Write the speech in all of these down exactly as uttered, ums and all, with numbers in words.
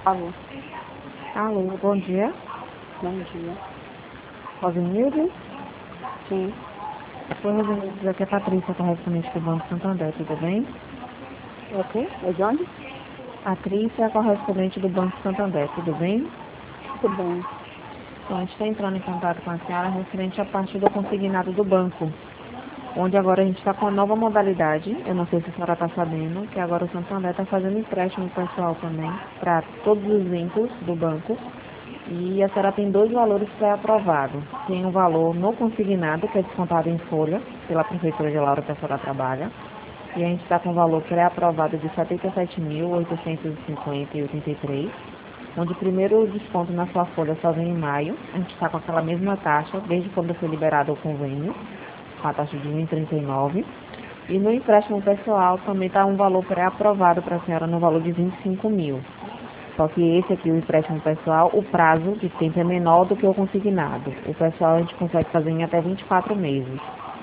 Alô, Alô, bom dia. bom dia. Rosenilde? Sim, Oi, Rosenilde, aqui é a Patrícia, correspondente do Banco Santander, tudo bem? é o quê? É de onde? Patrícia, correspondente do Banco Santander, tudo bem? Tudo bem. Então, a gente está entrando em contato com a senhora referente à parte do consignado do banco, onde agora a gente está com a nova modalidade, eu não sei se a senhora está sabendo, que agora o Santander está fazendo empréstimo pessoal também, para todos os vínculos do banco, e a senhora tem dois valores pré-aprovados. Tem um valor no consignado, que é descontado em folha, pela Prefeitura de Laura, que a senhora trabalha, e a gente está com um valor pré-aprovado de setenta e sete mil, oitocentos e cinquenta reais e oitenta e três centavos, onde o primeiro desconto na sua folha só vem em maio. A gente está com aquela mesma taxa, desde quando foi liberado o convênio, com a taxa de um vírgula trinta e nove por cento. E no empréstimo pessoal também está um valor pré-aprovado para a senhora no valor de vinte e cinco mil. Só que esse aqui, o empréstimo pessoal, o prazo de tempo é menor do que o consignado. O pessoal a gente consegue fazer em até vinte e quatro meses.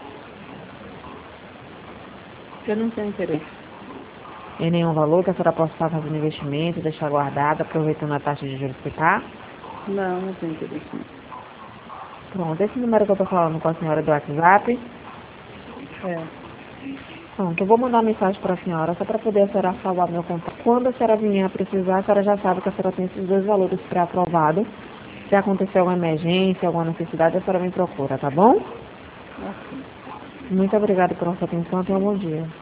Eu não tenho interesse. Em nenhum valor que a senhora possa estar fazendo investimento, deixar guardado, aproveitando a taxa de juros que está. Não, não tenho interesse. Pronto, esse número que eu estou falando com a senhora do WhatsApp. É, Pronto, eu vou mandar uma mensagem para a senhora, só para poder a senhora salvar meu contato. Quando a senhora vier a precisar, a senhora já sabe que a senhora tem esses dois valores pré-aprovados. Se acontecer alguma emergência, alguma necessidade, a senhora me procura, tá bom? ok. Muito obrigada pela sua atenção, tenha um bom dia.